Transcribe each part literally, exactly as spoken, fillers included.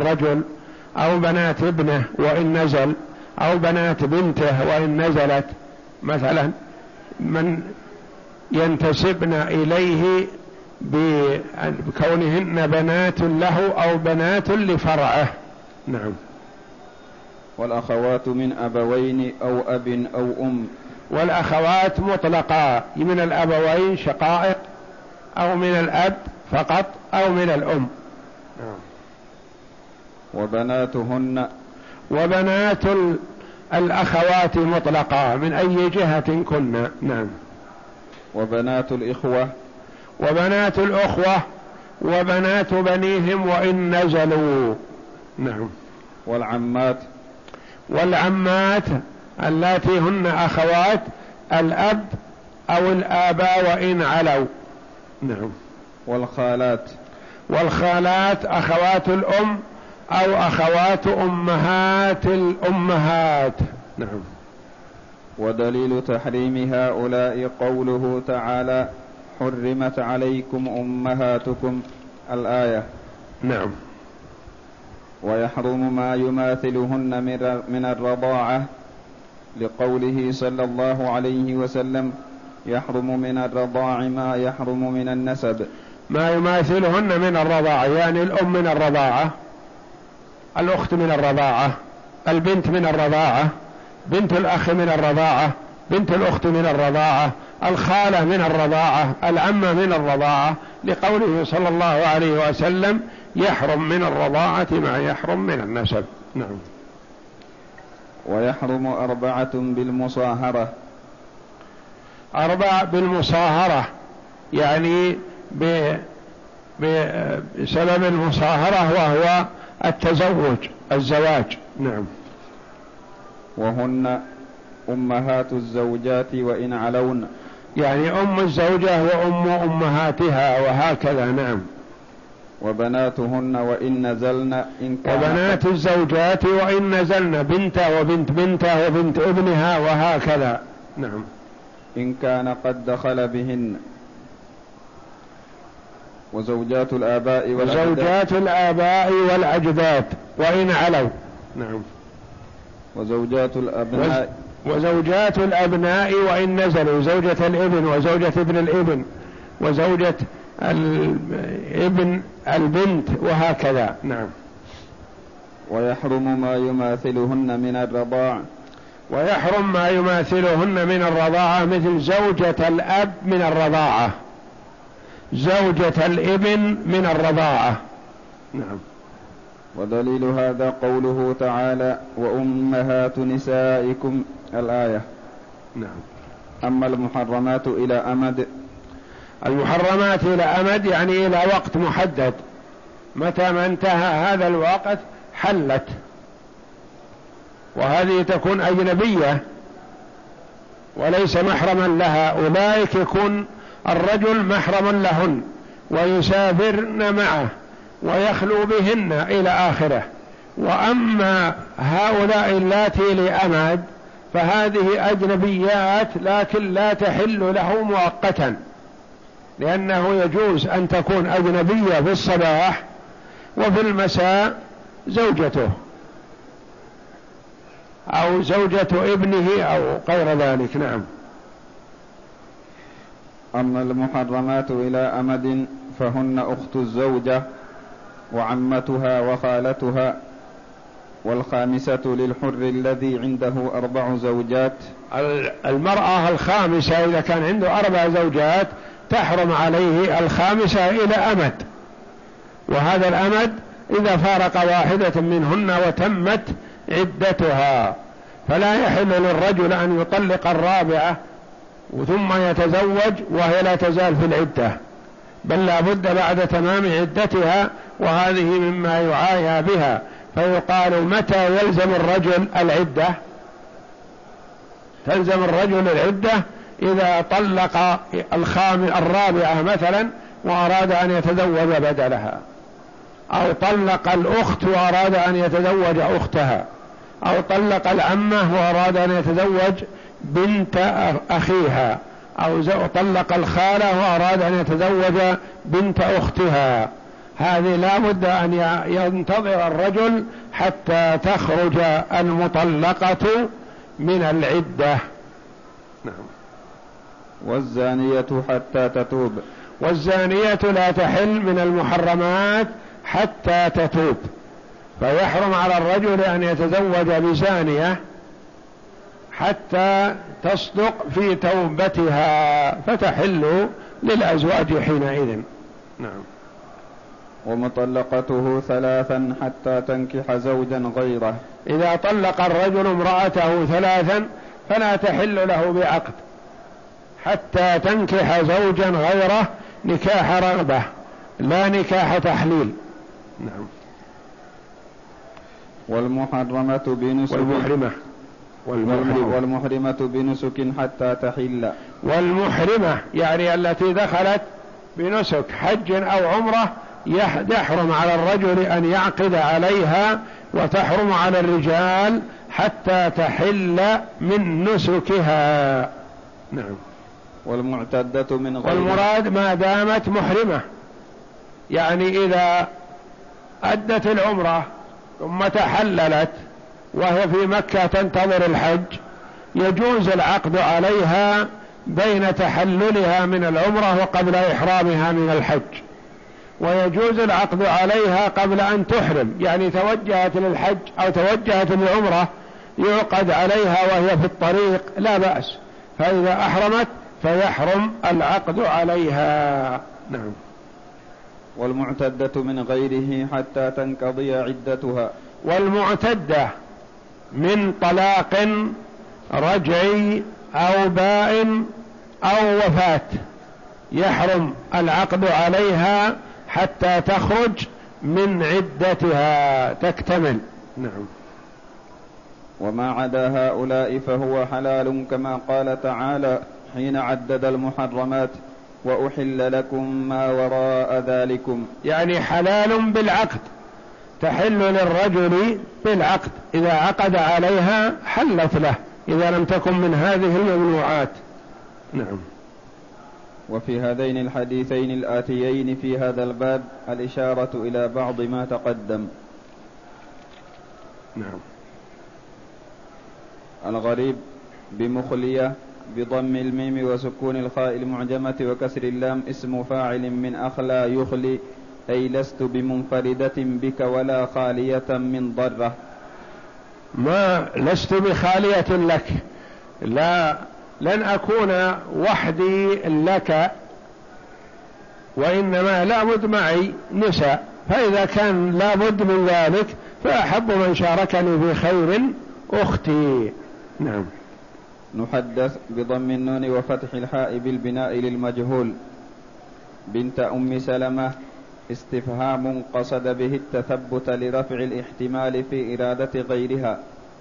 رجل، أو بنات ابنه وإن نزل، أو بنات بنته وإن نزلت، مثلا من ينتسبن إليه بكونهن بنات له أو بنات لفرعه. نعم. والأخوات من أبوين أو أب أو أم. والأخوات مطلقا من الأبوين شقائق، أو من الأب فقط، أو من الأم. نعم. وبناتهن. وبنات الأخوات مطلقا من أي جهة كنا. نعم. وبنات الإخوة. وبنات الأخوة وبنات بنيهم وإن نزلوا. نعم. والعمات. والعمات اللاتي هن أخوات الأب أو الآباء وإن علوا. نعم. والخالات. والخالات أخوات الأم أو أخوات أمهات الأمهات. نعم. ودليل تحريم هؤلاء قوله تعالى: حرمت عليكم أمهاتكم، الآية. نعم. ويحرم ما يماثلهن من الرضاعة، لقوله صلى الله عليه وسلم: يحرم من الرضاع ما يحرم من النسب. ما يماثلهن من الرضاعة يعني الأم من الرضاعة، الأخت من الرضاعة، البنت من الرضاعة، بنت الأخ من الرضاعة، بنت الأخت من الرضاعة، الخالة من الرضاعة، العمة من الرضاعة، لقوله صلى الله عليه وسلم: يحرم من الرضاعة ما يحرم من النسب. نعم. ويحرم أربعة بالمصاهرة. أربعة بالمصاهرة يعني بسبب المصاهرة وهو التزوج، الزواج. نعم. وهن أمهات الزوجات وإن علون، يعني أم الزوجة وأم أمهاتها وهكذا. نعم. وبناتهن وإن نزلن إن كان. وبنات الزوجات وإن نزلن، بنته وبنت بنته وبنت ابنها وهكذا. نعم. إن كان قد دخل بهن. وزوجات الآباء والأجداد. وزوجات الآباء والأجداد وإن علوا. نعم. وزوجات الأبناء. وزوجات الأبناء وإن نزلوا، زوجة الابن وزوجة ابن الابن وزوجة الابن البنت وهكذا. نعم. ويحرم ما يماثلهن من الرضاع. ويحرم ما يماثلهن من الرضاعة، مثل زوجة الأب من الرضاعة، زوجة الابن من الرضاعة. نعم. ودليل هذا قوله تعالى: وأمهات نسائكم، الآية. نعم. أما المحرمات إلى أمد. المحرمات إلى أمد يعني إلى وقت محدد، متى ما انتهى هذا الوقت حلت، وهذه تكون أجنبية وليس محرما لها. أولئك يكون الرجل محرما لهن ويسافرن معه ويخلو بهن إلى آخره. وأما هؤلاء اللاتي لأمد فهذه أجنبيات لكن لا تحل له مؤقتا، لأنه يجوز أن تكون أجنبية في الصباح وفي المساء زوجته أو زوجة ابنه أو غير ذلك. نعم. أما المحرمات إلى أمد فهن أخت الزوجة وعمتها وخالتها. والخامسة للحر الذي عنده أربع زوجات. المرأة الخامسة إذا كان عنده أربع زوجات تحرم عليه الخامسة إلى أمد، وهذا الأمد إذا فارق واحدة منهن وتمت عدتها، فلا يحل للرجل أن يطلق الرابعة ثم يتزوج وهي لا تزال في العدة، بل لا بد بعد تمام عدتها، وهذه مما يعايا بها. فيقال: متى يلزم الرجل العدة؟ تلزم الرجل العدة إذا طلق الخامس الرابعة مثلا وأراد أن يتزوج بدلها، أو طلق الأخت وأراد أن يتزوج أختها، أو طلق العمة وأراد أن يتزوج بنت أخيها، أو طلق الخالة وأراد أن يتزوج بنت أختها، هذه لا بد أن ينتظر الرجل حتى تخرج المطلقة من العدة. نعم. والزانية حتى تتوب. والزانية لا تحل من المحرمات حتى تتوب، فيحرم على الرجل أن يتزوج بزانية حتى تصدق في توبتها فتحل للأزواج حينئذ. نعم. ومطلقته ثلاثا حتى تنكح زوجا غيره. إذا طلق الرجل امرأته ثلاثا فلا تحل له بعقد حتى تنكح زوجا غيره نكاح رغبة لا نكاح تحليل. نعم. والمحرمة بنسك. والمحرمة والمحرمة, والمحرمة بنسك حتى تحل. والمحرمة يعني التي دخلت بنسك حج أو عمرة يحرم على الرجل أن يعقد عليها، وتحرم على الرجال حتى تحل من نسكها. نعم. والمعتدة من غير. والمراد ما دامت محرمة، يعني إذا أدت العمرة ثم تحللت وهي في مكة تنتظر الحج يجوز العقد عليها بين تحللها من العمرة وقبل إحرامها من الحج، ويجوز العقد عليها قبل أن تحرم، يعني توجهت للحج أو توجهت للعمرة يعقد عليها وهي في الطريق لا بأس، فإذا أحرمت فيحرم العقد عليها. نعم. والمعتدة من غيره حتى تنقضي عدتها. والمعتدة من طلاق رجعي أو بائن أو وفاة يحرم العقد عليها حتى تخرج من عدتها تكتمل. نعم. وما عدا هؤلاء فهو حلال كما قال تعالى حين عدد المحرمات وأحل لكم ما وراء ذلكم، يعني حلال بالعقد، تحل للرجل بالعقد، إذا عقد عليها حلت له إذا لم تكن من هذه الممنوعات. نعم. وفي هذين الحديثين الآتيين في هذا الباب الإشارة إلى بعض ما تقدم. نعم. الغريب بمخلية بضم الميم وسكون الخاء المعجمة وكسر اللام اسم فاعل من أخلى يخلي، أي لست بمنفردة بك ولا خالية من ضرة. ما لست بخالية لك، لا لن أكون وحدي لك، وإنما لابد معي نساء، فإذا كان لابد من ذلك فأحب من شاركني في خير أختي. نعم. نحدث بضم النون وفتح الحاء بالبناء للمجهول. بنت أم سلمة استفهام قصد به التثبت لرفع الاحتمال في إرادة غيرها.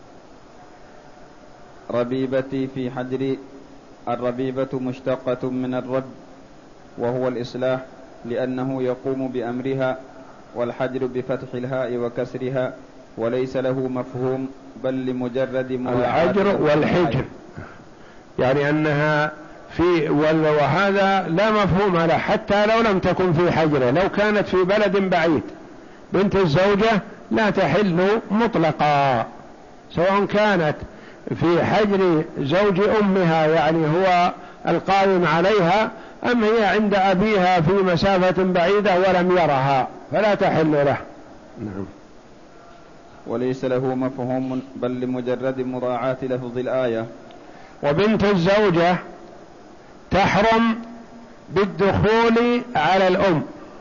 ربيبتي في حجر. الربيبة مشتقة من الرب وهو الإصلاح لأنه يقوم بأمرها، والحجر بفتح الهاء وكسرها وليس له مفهوم بل لمجرد الحجر والحجر، يعني أنها في وهذا لا مفهوم له حتى لو لم تكن في حجره، لو كانت في بلد بعيد بنت الزوجة لا تحل مطلقا، سواء كانت في حجر زوج أمها يعني هو القائم عليها، أم هي عند أبيها في مسافة بعيدة ولم يرها فلا تحل له. نعم. وليس له مفهوم بل لمجرد مراعاة لفظ الآية. وبنت الزوجة تحرم بالدخول على الأم،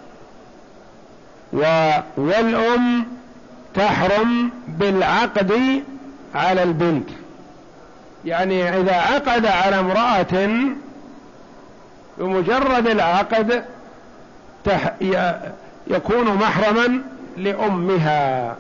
والأم تحرم بالعقد على البنت، يعني إذا عقد على امرأة بمجرد العقد تح يكون محرما لأمها،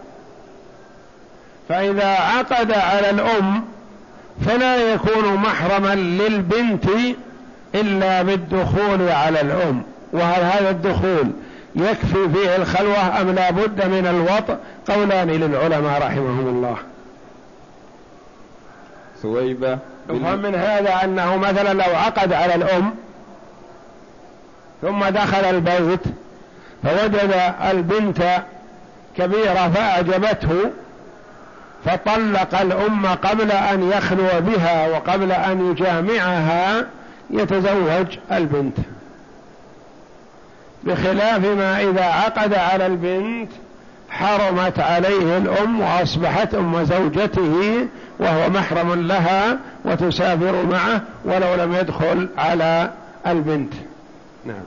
فإذا عقد على الأم فلا يكون محرما للبنت إلا بالدخول على الأم. وهل هذا الدخول يكفي فيه الخلوة أم لا بد من الوطء؟ قولان للعلماء رحمهم الله. ثويبة يفهم من هذا أنه مثلا لو عقد على الأم ثم دخل البيت فوجد البنت كبيرة فأعجبته فطلق الأم قبل أن يخلو بها وقبل أن يجامعها، يتزوج البنت، بخلاف ما إذا عقد على البنت حرمت عليه الأم وأصبحت أم زوجته وهو محرم لها وتسافر معه ولو لم يدخل على البنت. نعم.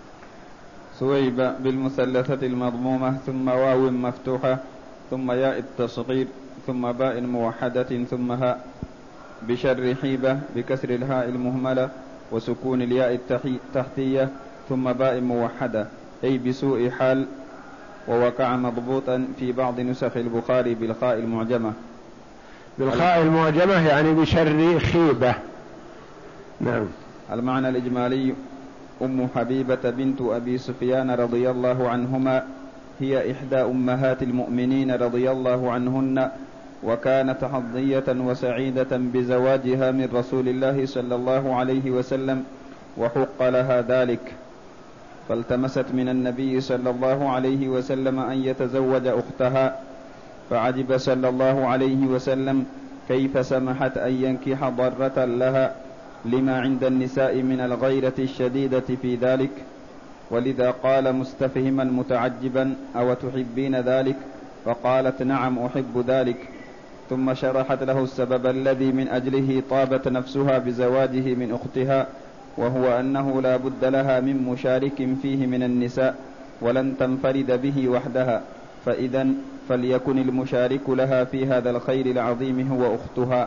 سويبة بالمثلثة المضمومة ثم واو مفتوحة ثم ياء التصغير ثم باء موحدة ثم هاء. بشر حيبة بكسر الهاء المهملة وسكون الياء التحتية ثم باء موحدة، أي بسوء حال، ووقع مضبوطا في بعض نسخ البخاري بالخاء المعجمة. بالخاء المعجمة يعني بشر خيبة. نعم. المعنى الإجمالي: أم حبيبة بنت أبي سفيان رضي الله عنهما هي إحدى أمهات المؤمنين رضي الله عنهن، وكانت حظية وسعيدة بزواجها من رسول الله صلى الله عليه وسلم، وحق لها ذلك، فالتمست من النبي صلى الله عليه وسلم أن يتزوج أختها، فعجب صلى الله عليه وسلم كيف سمحت أن ينكح ضرة لها لما عند النساء من الغيرة الشديدة في ذلك، ولذا قال مستفهما متعجبا: أو تحبين ذلك؟ فقالت: نعم أحب ذلك. ثم شرحت له السبب الذي من أجله طابت نفسها بزواجه من أختها، وهو أنه لا بد لها من مشارك فيه من النساء ولن تنفرد به وحدها، فإذا فليكن المشارك لها في هذا الخير العظيم هو أختها.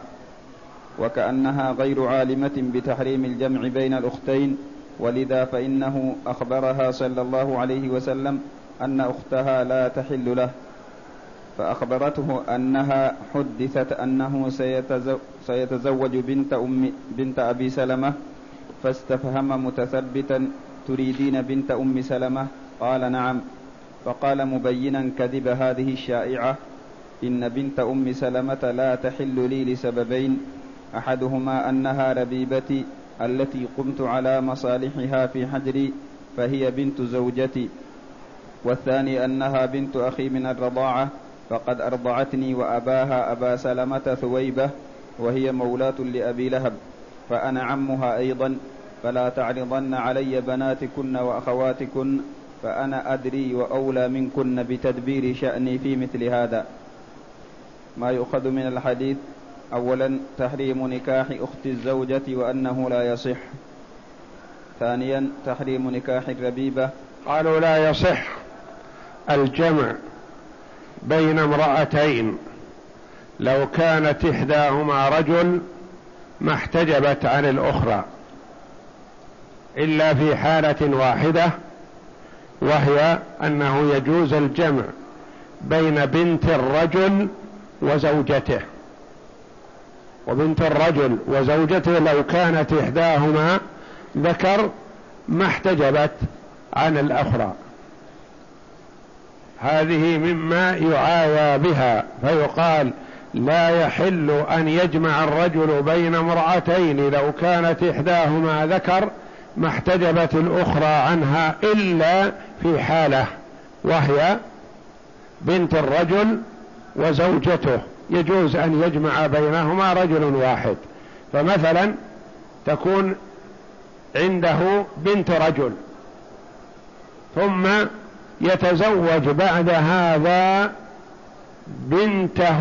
وكأنها غير عالمة بتحريم الجمع بين الأختين، ولذا فإنه أخبرها صلى الله عليه وسلم أن أختها لا تحل له، فأخبرته أنها حدثت أنه سيتزوج بنت, أم بنت أبي سلمة، فاستفهم متثبتا: تريدين بنت أم سلمة؟ قال: نعم. فقال مبينا كذب هذه الشائعة: إن بنت أم سلمة لا تحل لي لسببين: أحدهما أنها ربيبتي التي قمت على مصالحها في حجري فهي بنت زوجتي، والثاني أنها بنت أخي من الرضاعة فقد أرضعتني وأباها أبا سلمة ثويبة وهي مولاة لأبي لهب، فأنا عمها أيضا، فلا تعرضن علي بناتكن وأخواتكن، فأنا أدري وأولى منكن بتدبير شأني في مثل هذا. ما يؤخذ من الحديث: أولا تحريم نكاح أخت الزوجة وأنه لا يصح. ثانيا تحريم نكاح الربيبة. قالوا لا يصح الجمع بين امرأتين لو كانت إحداهما رجل ما احتجبت عن الأخرى إلا في حالة واحدة، وهي أنه يجوز الجمع بين بنت الرجل وزوجته، وبنت الرجل وزوجته لو كانت إحداهما ذكر ما احتجبت عن الأخرى، هذه مما يعايا بها، فيقال لا يحل أن يجمع الرجل بين امرأتين لو كانت إحداهما ذكر ما احتجبت الأخرى عنها إلا في حالة، وهي بنت الرجل وزوجته، يجوز أن يجمع بينهما رجل واحد. فمثلا تكون عنده بنت رجل ثم يتزوج بعد هذا بنته،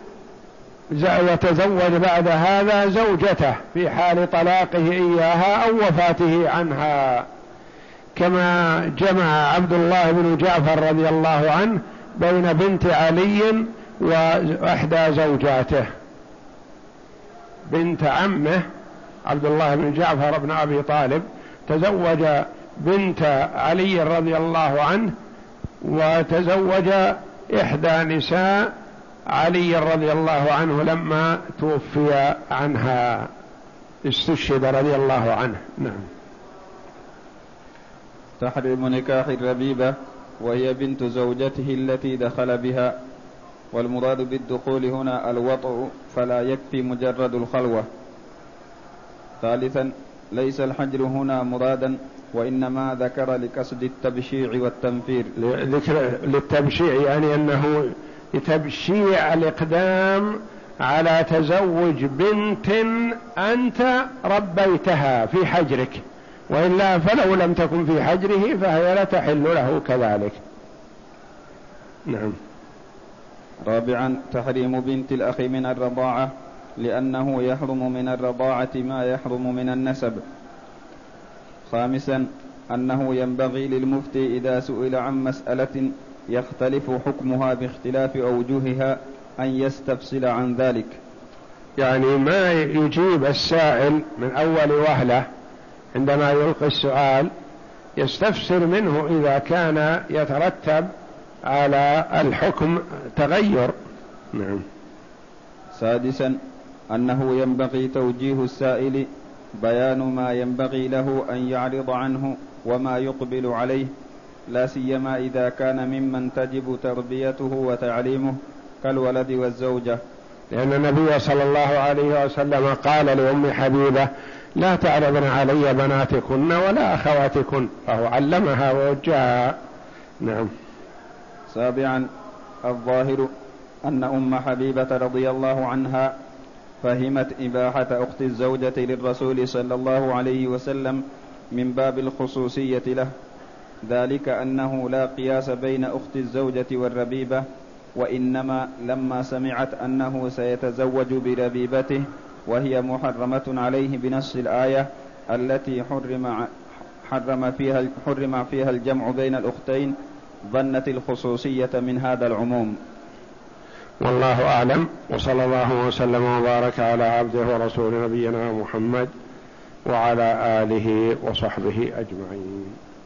يتزوج بعد هذا زوجته في حال طلاقه إياها أو وفاته عنها، كما جمع عبد الله بن جعفر رضي الله عنه بين بنت علي وإحدى زوجاته. بنت عمه عبد الله بن جعفر بن أبي طالب تزوج بنت علي رضي الله عنه، وتزوج إحدى نساء علي رضي الله عنه لما توفي عنها، استشهد رضي الله عنه. نعم. تحريم نكاح الربيبة وهي بنت زوجته التي دخل بها، والمراد بالدخول هنا الوطء، فلا يكفي مجرد الخلوة. ثالثا ليس الحجر هنا مرادا، وإنما ذكر لقصد التبشيع والتنفير. ذكر للتبشيع يعني أنه لتبشيع الإقدام على تزوج بنت أنت ربيتها في حجرك، وإلا فلو لم تكن في حجره فهي لا تحل له كذلك. نعم. رابعا تحريم بنت الأخ من الرضاعة، لأنه يحرم من الرضاعة ما يحرم من النسب. خامسا أنه ينبغي للمفتي إذا سئل عن مسألة يختلف حكمها باختلاف أوجهها أن يستفصل عن ذلك، يعني ما يجيب السائل من أول وهلة عندما يلقي السؤال، يستفسر منه إذا كان يترتب على الحكم تغير. نعم. سادسا أنه ينبغي توجيه السائل بيان ما ينبغي له أن يعرض عنه وما يقبل عليه، لا سيما إذا كان ممن تجب تربيته وتعليمه كالولد والزوجة، لأن النبي صلى الله عليه وسلم قال لأم حبيبة لا تعرضن علي بناتكن ولا أخواتكن، فهو علمها ووجهها. نعم. سابعا الظاهر أن أم حبيبة رضي الله عنها فهمت إباحة أخت الزوجة للرسول صلى الله عليه وسلم من باب الخصوصية له، ذلك أنه لا قياس بين أخت الزوجة والربيبة، وإنما لما سمعت أنه سيتزوج بربيبته وهي محرمة عليه بنص الآية التي حرم, حرم, فيها, حرم فيها الجمع بين الأختين، ظنت الخصوصية من هذا العموم. والله أعلم، وصلى الله وسلم وبارك على عبده ورسول نبينا محمد وعلى آله وصحبه أجمعين.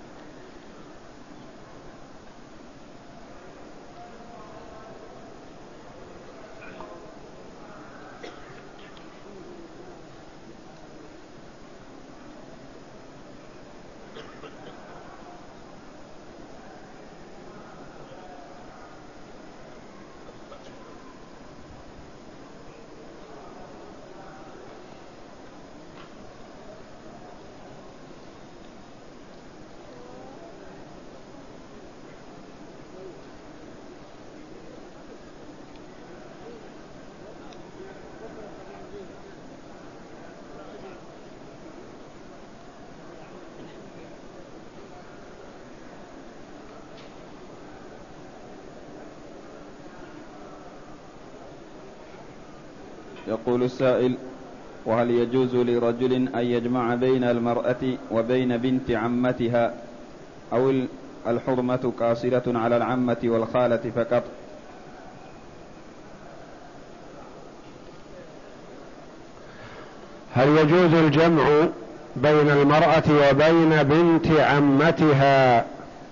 يقول السائل: وهل يجوز لرجل أن يجمع بين المرأة وبين بنت عمتها، أو الحرمة قاصرة على العمة والخالة فقط؟ هل يجوز الجمع بين المرأة وبين بنت عمتها،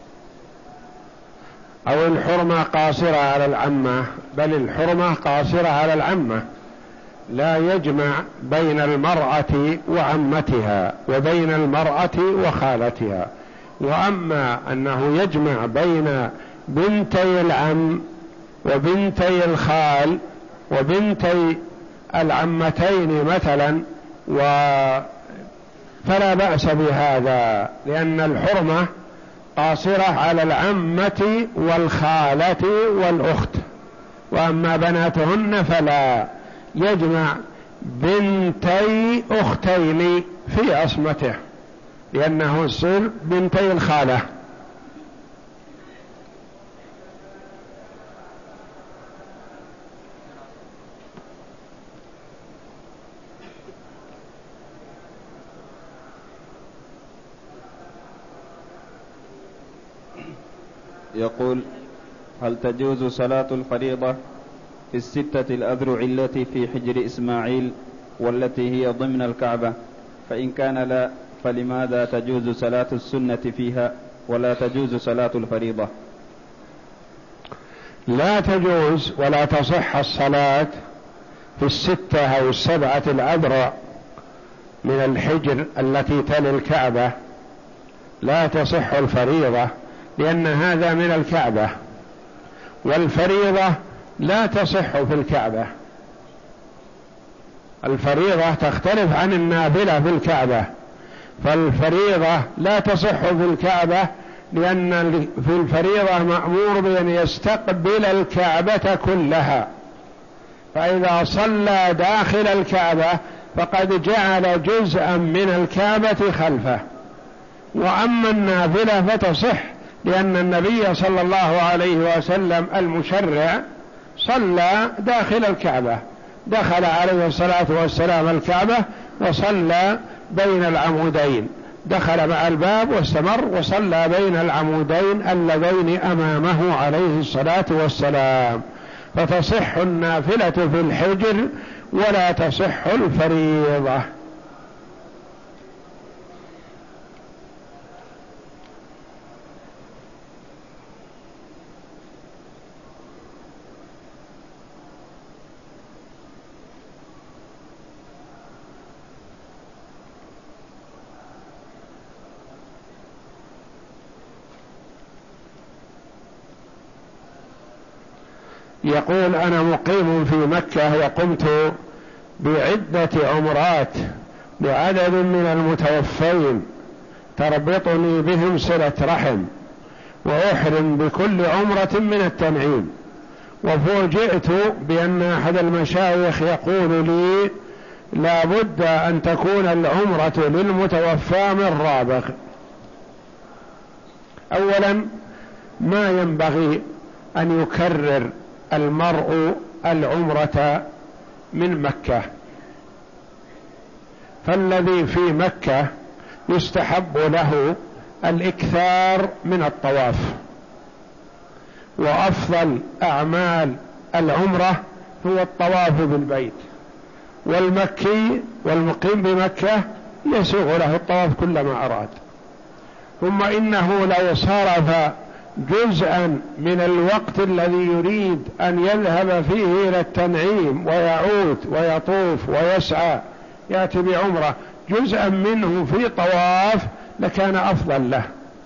أو الحرمة قاصرة على العمة؟ بل الحرمة قاصرة على العمة، لا يجمع بين المرأة وعمتها وبين المرأة وخالتها. وأما أنه يجمع بين بنتي العم وبنتي الخال وبنتي العمتين مثلا و فلا بأس بهذا، لأن الحرمة قاصرة على العمة والخالة والأخت، وأما بناتهن فلا. يجمع بنتي أختين في عصمته، لأنه يصير بنتي الخالة. يقول: هل تجوز صلاة الفريضة في الستة الأذرع التي في حجر إسماعيل والتي هي ضمن الكعبة؟ فإن كان لا، فلماذا تجوز صلاة السنة فيها ولا تجوز صلاة الفريضة؟ لا تجوز ولا تصح الصلاة في الستة أو السبعة الأذرع من الحجر التي تلي الكعبة، لا تصح الفريضة، لأن هذا من الكعبة، والفريضة لا تصح في الكعبة. الفريضة تختلف عن النافلة في الكعبة، فالفريضة لا تصح في الكعبة، لأن في الفريضة مأمور بأن يستقبل الكعبة كلها، فإذا صلى داخل الكعبة فقد جعل جزءا من الكعبة خلفه. وأما النافلة فتصح، لأن النبي صلى الله عليه وسلم المشرع صلى داخل الكعبة، دخل عليه الصلاة والسلام الكعبة وصلى بين العمودين، دخل مع الباب واستمر وصلى بين العمودين اللذين أمامه عليه الصلاة والسلام، فتصح النافلة في الحجر ولا تصح الفريضة. يقول: أنا مقيم في مكة وقمت بعدة عمرات لعدد من المتوفين تربطني بهم صلة رحم، وأحرم بكل عمرة من التنعيم، وفوجئت بأن أحد المشايخ يقول لي لا بد أن تكون العمرة للمتوفى من رابغ. أولا، ما ينبغي أن يكرر المرء العمرة من مكة، فالذي في مكة يستحب له الإكثار من الطواف، وأفضل أعمال العمرة هو الطواف بالبيت، والمكي والمقيم بمكة يسوغ له الطواف كلما أراد. ثم إنه لو صرف جزءا من الوقت الذي يريد أن يذهب فيه إلى التنعيم ويعود ويطوف ويسعى يأتي بعمرة، جزءا منه في طواف لكان أفضل له.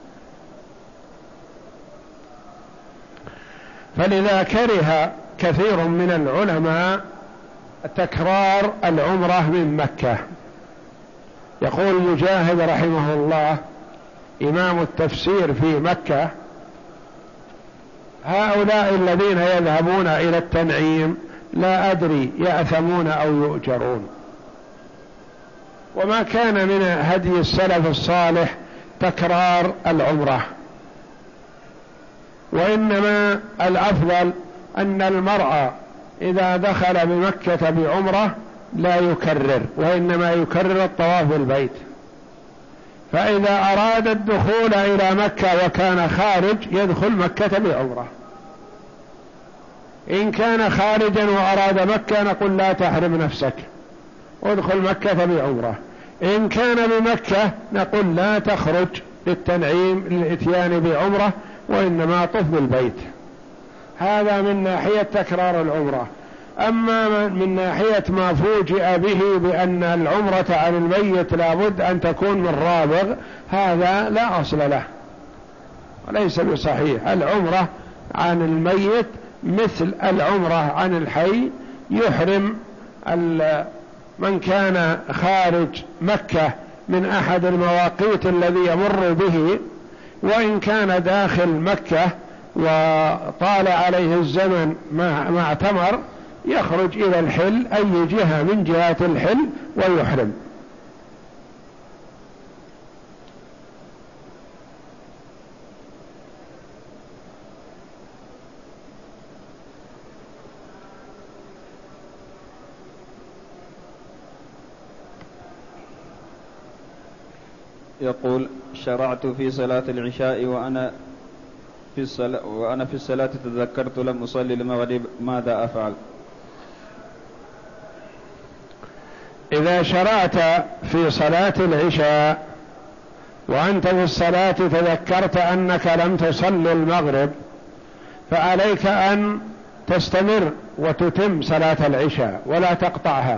فلذا كره كثير من العلماء تكرار العمرة من مكة. يقول مجاهد رحمه الله إمام التفسير في مكة: هؤلاء الذين يذهبون إلى التنعيم لا أدري يأثمون أو يؤجرون. وما كان من هدي السلف الصالح تكرار العمرة، وإنما الأفضل أن المرء إذا دخل بمكة بعمرة لا يكرر، وإنما يكرر الطواف بالبيت. فإذا أراد الدخول إلى مكة وكان خارج يدخل مكة بعمرة. إن كان خارجا وأراد مكة نقول لا تحرم نفسك، ادخل مكة بعمرة. إن كان بمكة نقول لا تخرج للتنعيم للإتيان بعمرة، وإنما طف بالبيت. هذا من ناحية تكرار العمرة. أما من ناحية ما فوجئ به بأن العمرة عن الميت لابد أن تكون من رابغ، هذا لا أصل له وليس بصحيح. العمرة عن الميت مثل العمرة عن الحي. يحرم من كان خارج مكة من أحد المواقيت الذي يمر به، وإن كان داخل مكة وطال عليه الزمن ما اعتمر يخرج إلى الحل أي جهة من جهات الحل ويحرم. يقول: شرعت في صلاة العشاء وأنا في الصلاة وأنا في الصلاة تذكرت لم أصلي المغرب، ماذا أفعل؟ إذا شرعت في صلاة العشاء وأنت في الصلاة تذكرت أنك لم تصلي المغرب، فعليك أن تستمر وتتم صلاة العشاء ولا تقطعها،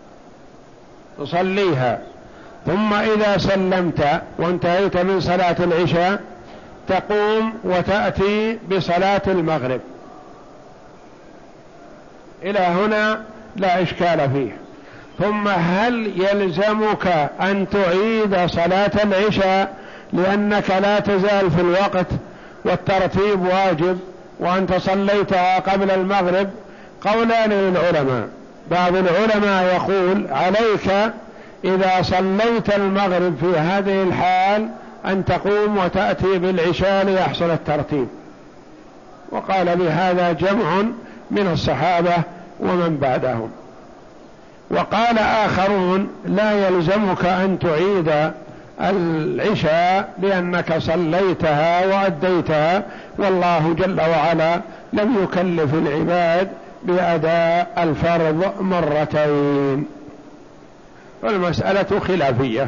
تصليها. ثم إذا سلمت وانتهيت من صلاة العشاء تقوم وتأتي بصلاة المغرب. إلى هنا لا إشكال فيه. ثم هل يلزمك أن تعيد صلاة العشاء لأنك لا تزال في الوقت والترتيب واجب وأنت صليتها قبل المغرب؟ قولان للعلماء. بعض العلماء يقول عليك إذا صليت المغرب في هذه الحال أن تقوم وتأتي بالعشاء ليحصل الترتيب، وقال بهذا جمع من الصحابة ومن بعدهم. وقال آخرون لا يلزمك أن تعيد العشاء لأنك صليتها وأديتها، والله جل وعلا لم يكلف العباد بأداء الفرض مرتين، والمسألة خلافية.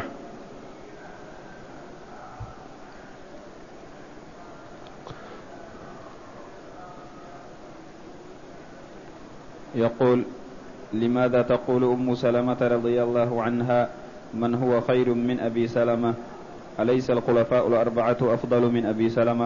يقول: لماذا تقول أم سلمة رضي الله عنها من هو خير من أبي سلمة؟ أليس الخلفاء الأربعة أفضل من أبي سلمة؟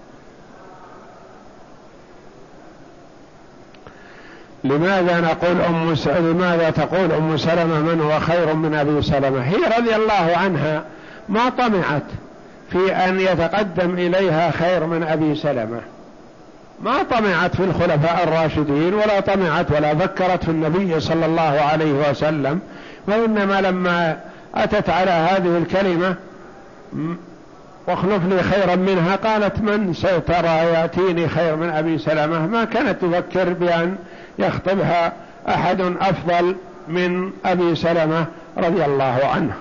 لماذا نقول أم س... لماذا تقول أم سلمة من هو خير من أبي سلمة؟ هي رضي الله عنها ما طمعت في أن يتقدم إليها خير من أبي سلمة، ما طمعت في الخلفاء الراشدين ولا طمعت ولا فكرت في النبي صلى الله عليه وسلم، وإنما لما أتت على هذه الكلمة واخلف لي خيرا منها قالت من سيترى يأتيني خير من أبي سلمة، ما كانت تفكر بأن يخطبها أحد أفضل من أبي سلمة رضي الله عنه.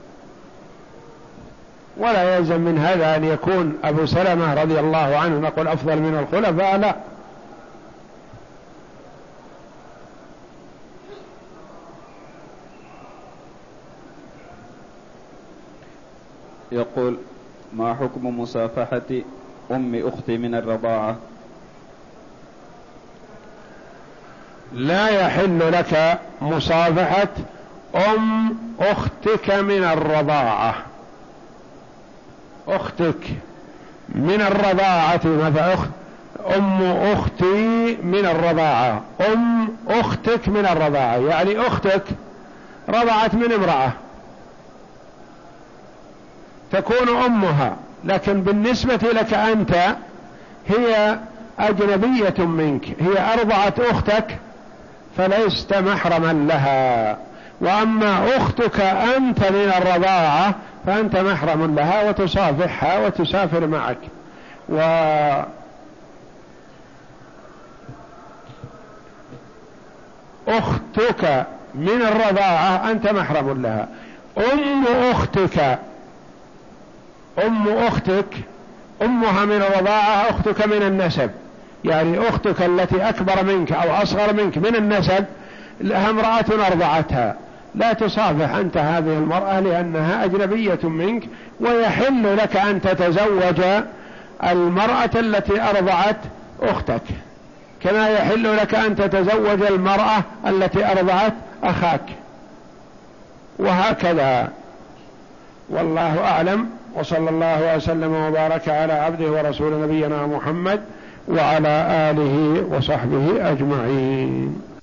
ولا يلزم من هذا أن يكون أبو سلمة رضي الله عنه نقول أفضل من الخلفاء، لا. يقول: ما حكم مصافحة أم أختي من الرضاعة؟ لا يحل لك مصافحة أم أختك من الرضاعة. أختك من الرضاعة مثلا أخت أم أختي من الرضاعة، أم أختك من الرضاعة يعني أختك رضعت من امرأة تكون أمها، لكن بالنسبة لك أنت هي أجنبية منك، هي أرضعت أختك فليست محرما لها. وأما أختك أنت من الرضاعة فأنت محرم لها وتصافحها وتسافر معك. وأختك من الرضاعة أنت محرم لها. أم أختك أم أختك أمها من الرضاعة أختك من النسب، يعني أختك التي أكبر منك أو أصغر منك من النسب لها امرأة أرضعتها، لا تصافح أنت هذه المرأة لأنها أجنبية منك، ويحل لك أن تتزوج المرأة التي أرضعت أختك كما يحل لك أن تتزوج المرأة التي أرضعت أخاك، وهكذا. والله أعلم، وصلى الله وسلم وبارك على عبده ورسول نبينا محمد وعلى آله وصحبه أجمعين.